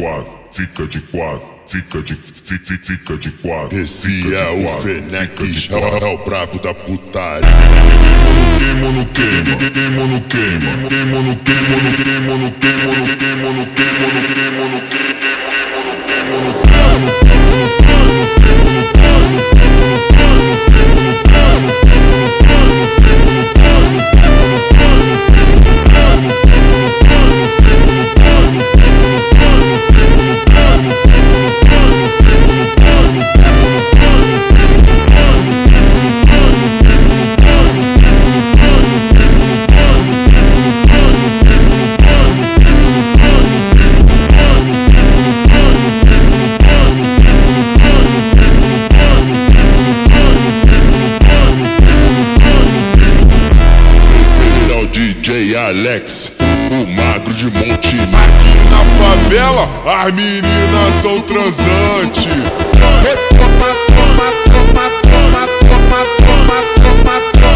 fica de quatro, fica de quatro. Esse é o Fenech, é o brabo da putaria. Queimo no queima, queimo no queima, queimo no queimo, no queimo no queimo, no queimo no queimo, no queimo no DJ Alex, o magro de Monte. Aqui na favela, as meninas são transantes.